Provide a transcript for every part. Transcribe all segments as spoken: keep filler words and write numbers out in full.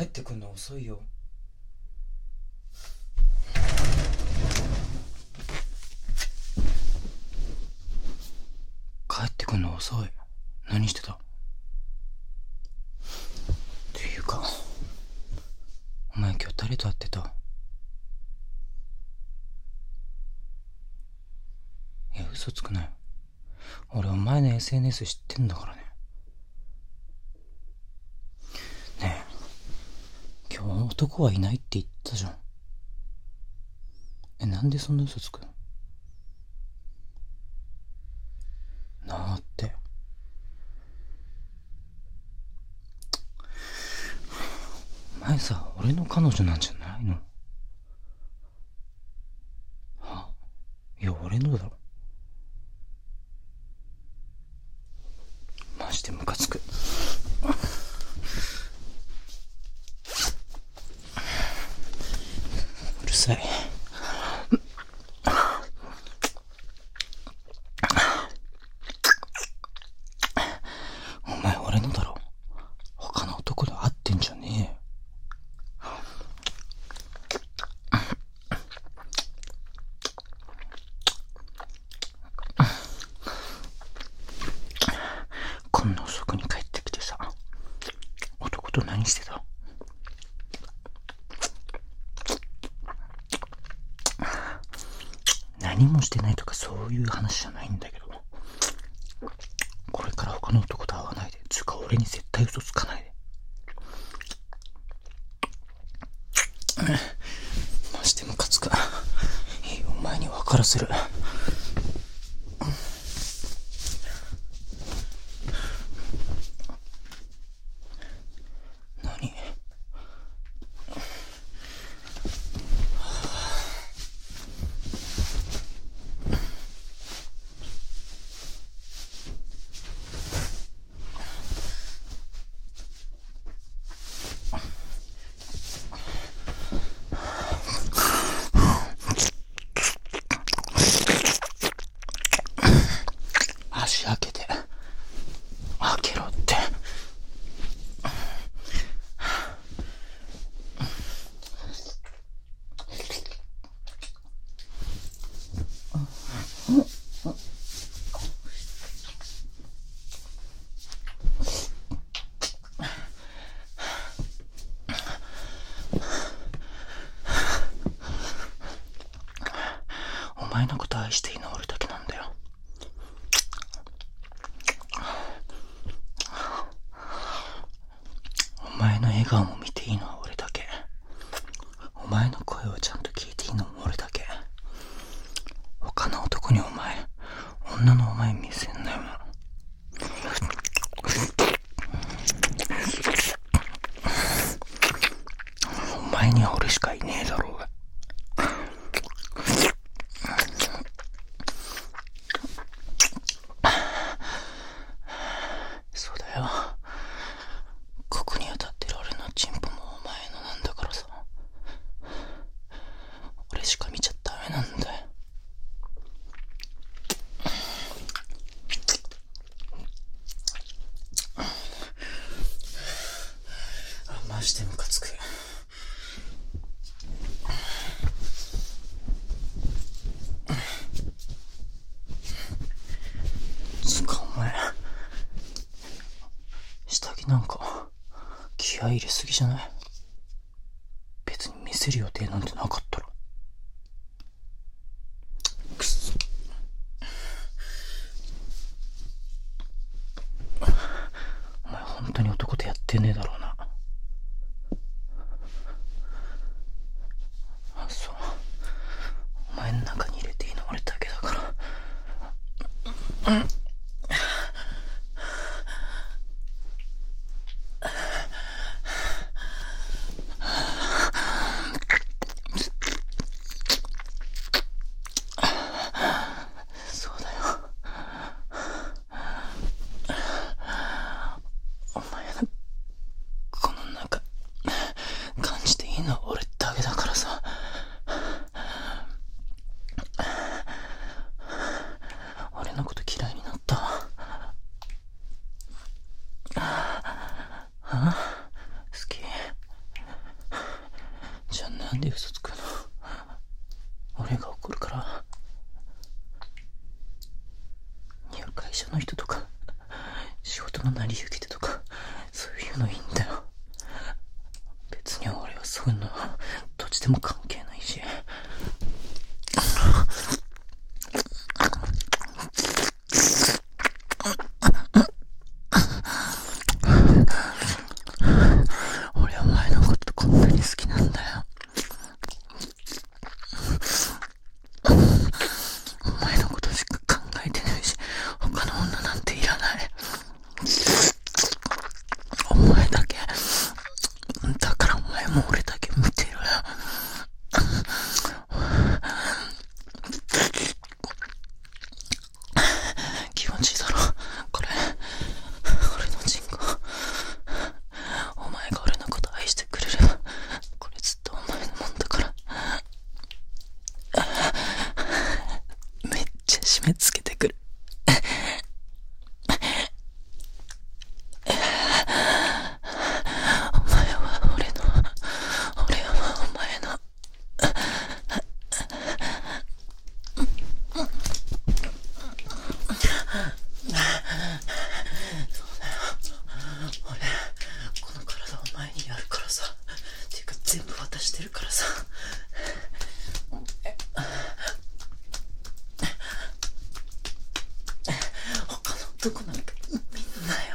帰ってくんの遅いよ。帰ってくんの遅い。何してた？っていうか、お前今日誰と会ってた？いや、嘘つくなよ。俺お前の エスエヌエス 知ってんだからね。ねえ、今日男はいないって言ったじゃん。え、なんでそんな嘘つくの？なあって。お前さ、俺の彼女なんじゃないの？はいや、俺のだろ。マジでムカつく。うるさい。お前俺のだろ。他の男と会ってんじゃねえよ。こんな遅くに帰ってきてさ、男と何してた？何もしてないとかそういう話じゃないんだけど、これから他の男と会わないで、つうか俺に絶対嘘つかないで。マジでムカつく。いいよ、お前に分からせる。何？足開けて。開けろって。お前のこと愛していいのは俺だけなんだよ。お前の笑顔も見ていいのは俺だけ。お前の声をちゃんと聞いていいのも俺だけ。他の男にお前、女のお前見せんなよな。お前には俺しかいねえだろうが。そうだよ。ここに当たってる俺のチンポもお前のなんだからさ。俺しか見ちゃダメなんだよ。あ、マジでムカつく。つかお前、下着なんか気合い入れすぎじゃない？別に見せる予定なんてなかったろ。くそ。お前本当に男とやってねえだろうな。あ、そう。お前の中に入れていいの俺だけだから。うん。そうだよ。お前のこの中感じていいのは俺だけだからさ。俺のこと嫌いになった。あ、好き？ 嘘つくの？俺が怒るから。いや、会社の人とか仕事の成り行きでとかそういうのいいんだよ。別に俺はそういうのどっちでも関係ないし。俺はお前のことこんなに好きなんだよ。お前のことしか考えてないし、他の女なんていらない。お前だけだから、お前も俺だけ見てろよ。気持ちいいだろこれ。俺のチンコ。お前が俺のこと愛してくれる。これずっとお前のもんだから。めっちゃ締め付けてくる。お前は俺の、俺はお前の。そうだよ。俺この体お前にやるからさ。ていうか全部渡してるからさ。他の男なんかみんなよ。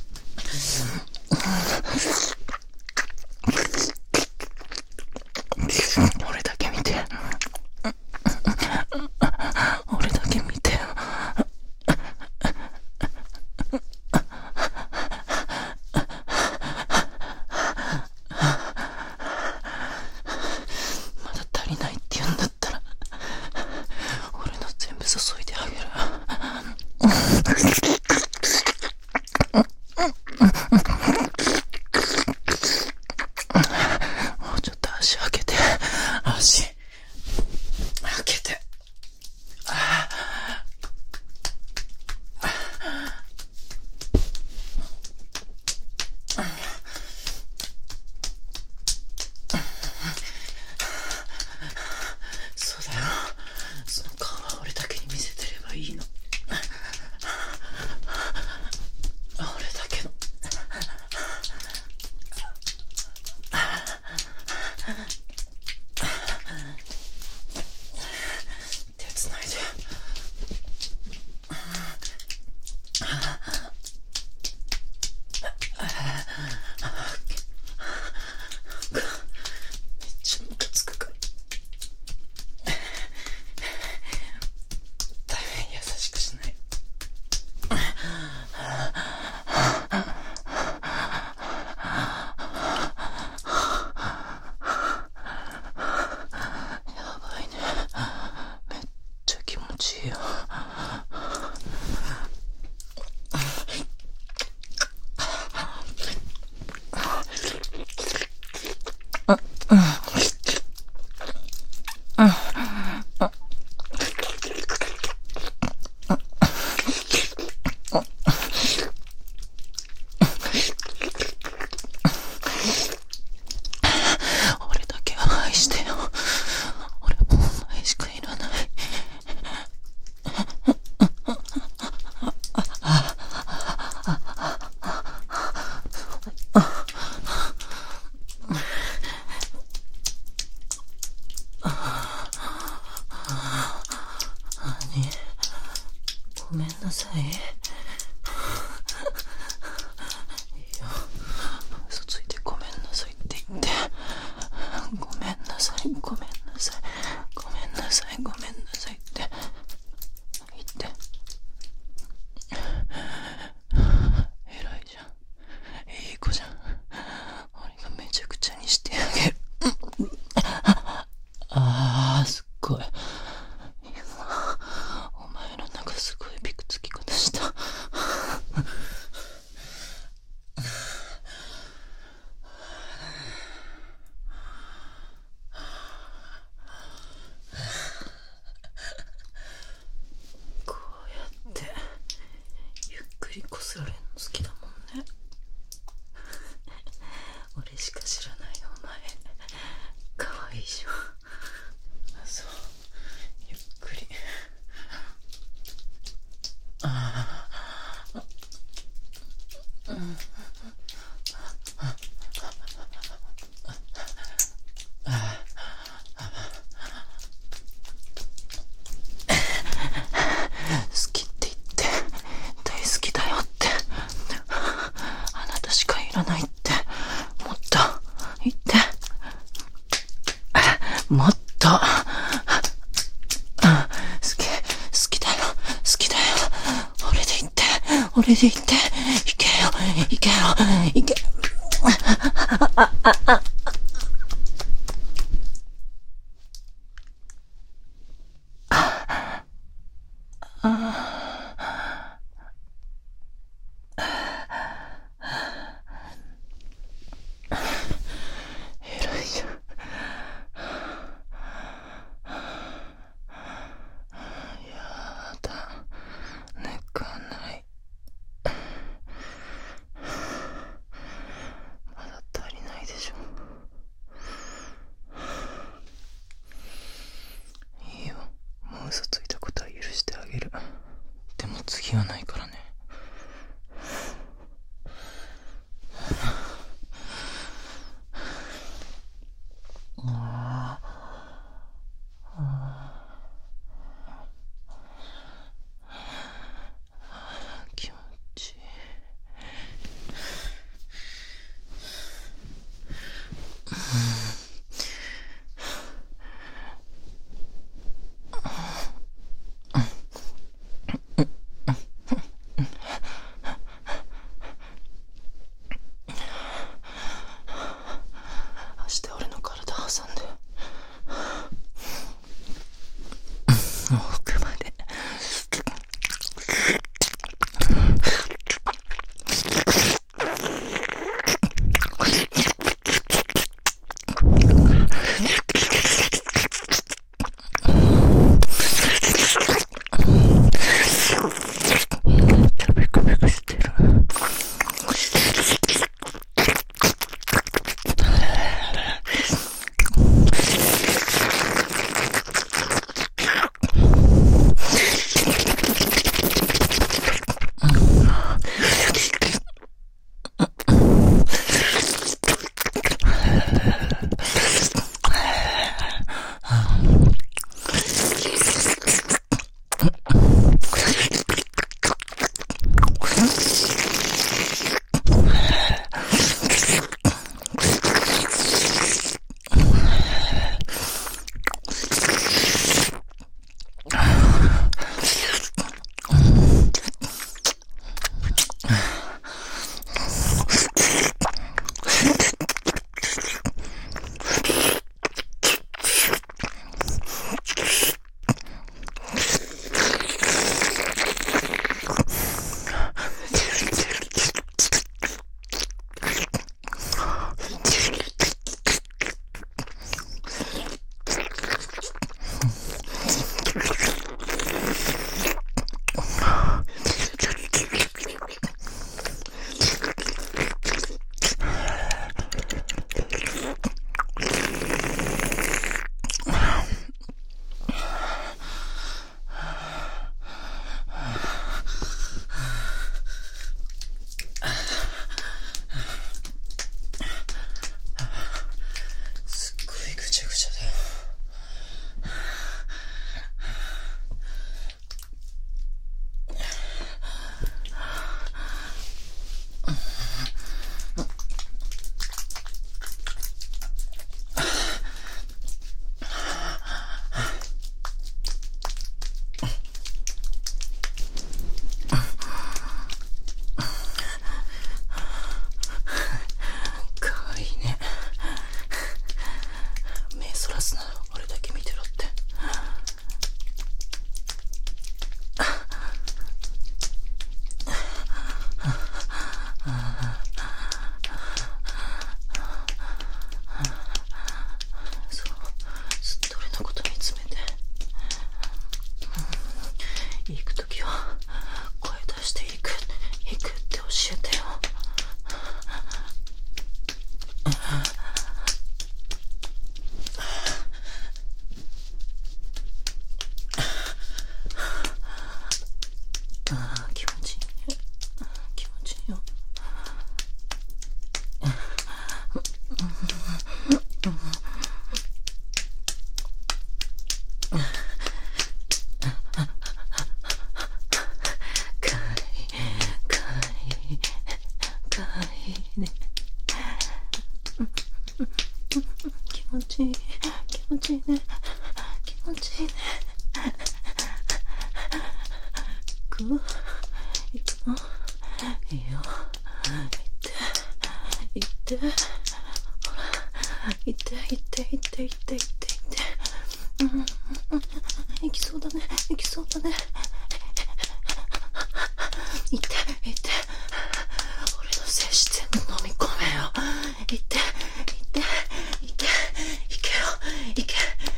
俺だけ見て。俺だけ見てよ。まだ足りないって言うんだったら俺の全部注いであげる。もうちょっと足開けて。足開けて。あそうだよ。その顔は俺だけに見せてればいいの。俺だけの。手つないで。めっちゃムカつくから大変優しくしない。やばいね。めっちゃ気持ちいいよ。俺だけは愛してよ。俺もお前しかいらない。何？ごめんなさい。いいよ。嘘ついてごめんなさいって言って。ごめんなさい、ごめんなさい、ごめんなさい、ごめんなさいって言って。偉いじゃん。いい子じゃん。俺がめちゃくちゃにしてあげる。あー、すっごい。お前の中すごいビクつき方した。こうやってゆっくりこすられるの好きだもんね。俺しか知らないお前かわいいし。 と、好き、好きだよ、好きだよ。俺で行って、俺で行って、行けよ、行けよ、行け。あ、あ、あ、偉いじゃん。やだ、抜かない。まだ足りないでしょ。いいよ、もう嘘ついたことは許してあげる。でも次はないからね。ああ、気持ちいい。足で俺の体挟んで奥まで。ベクベクしてる。気持ちいい、気持ちいいね。 持ちいいね。行く行くのいいよ。行って行って、ほら行って行って行って行って行って行って、うん、行きそうだね、行きそうだね。行って行って、俺の精子全部飲み込めよ。行って行って行け行けよ行け。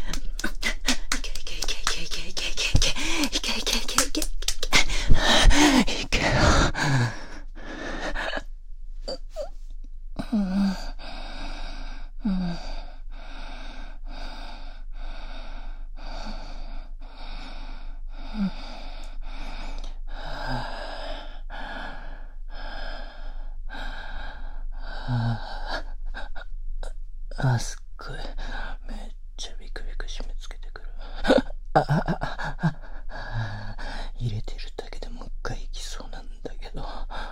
あ、すっごい。めっちゃビクビク締め付けてくる。ああああ、入れてるだけでもう一回行きそうなんだけど。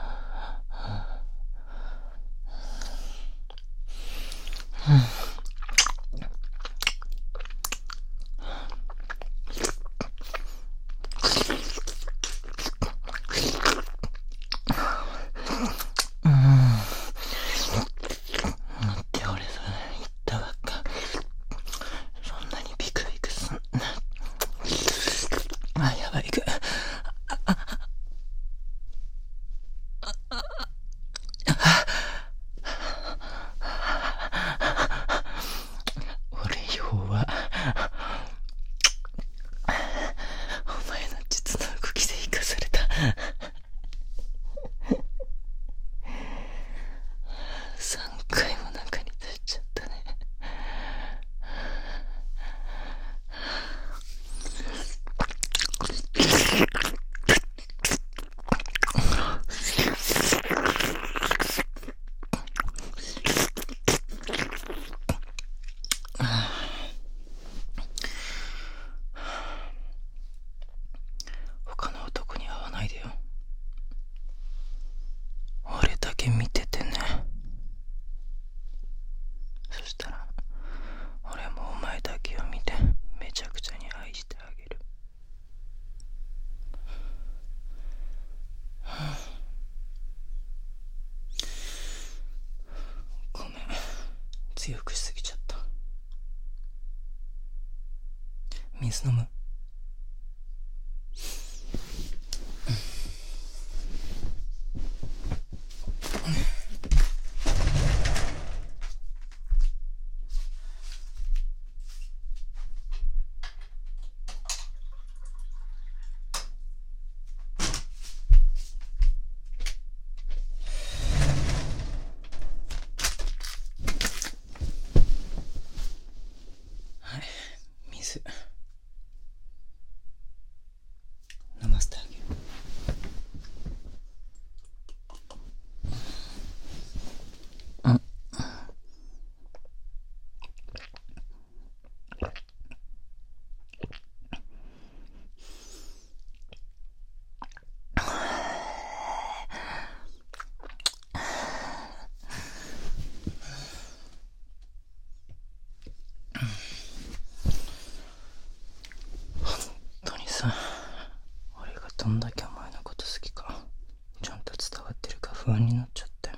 さんかいも中に出しちゃったね。他の男に会わないでよ。俺だけ見ててね。そしたら俺もお前だけを見てめちゃくちゃに愛してあげる。ごめん、強くしすぎちゃった。水飲む？はい、水飲ませてあげる。俺がどんだけお前のこと好きかちゃんと伝わってるか不安になっちゃったよ。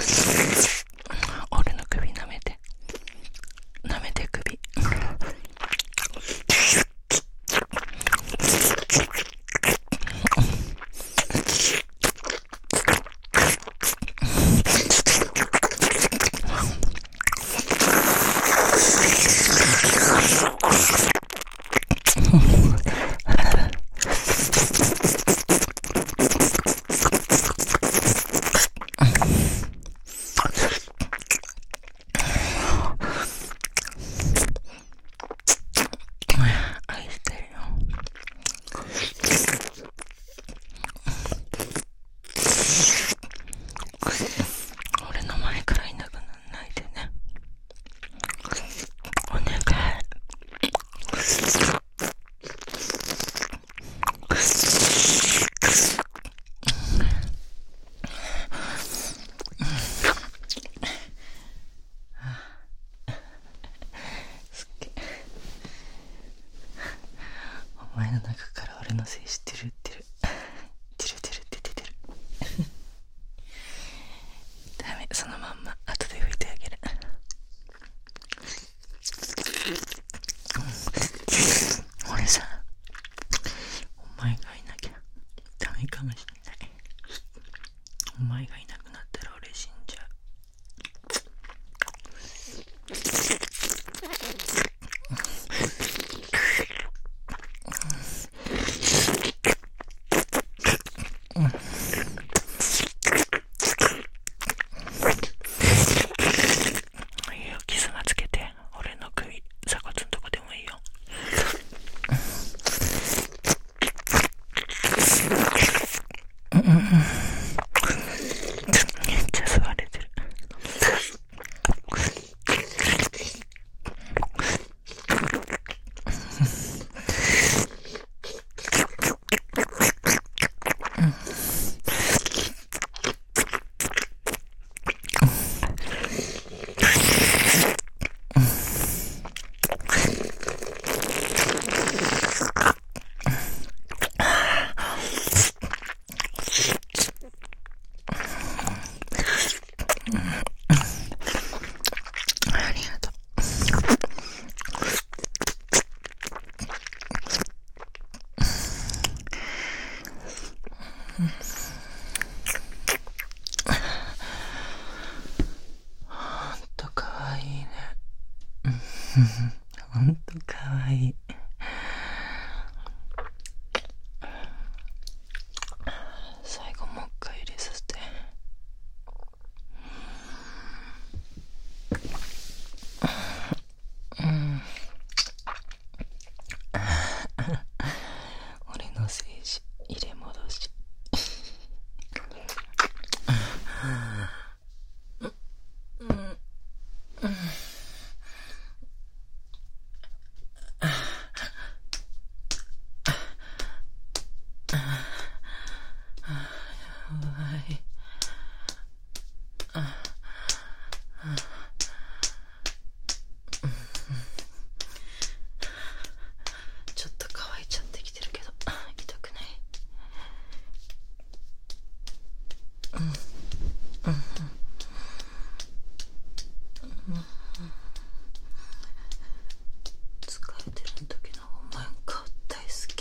俺の首舐めて舐めて首お前の中から俺の精子出るってる出る出るって出てるダメ、そのまんま後で拭いてあげる。俺さ、お前がいなきゃダメかもしれない。お前がいなくなったら俺死んじゃう。ほんとかわいい。最後もう一回入れさせて。うん俺の精子入れ戻しちょっと乾いちゃってきてるけど痛くない？うんうんうん疲れてる時のお前の顔大好き。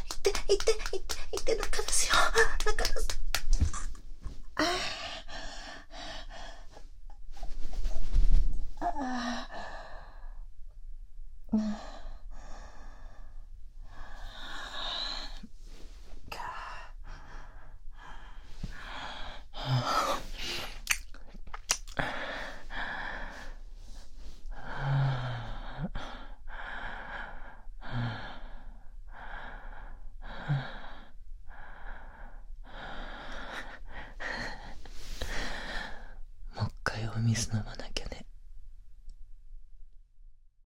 って、いって、いって、いって、中ですよ。中です。ああ。ああ。うん。もう一回お水飲まな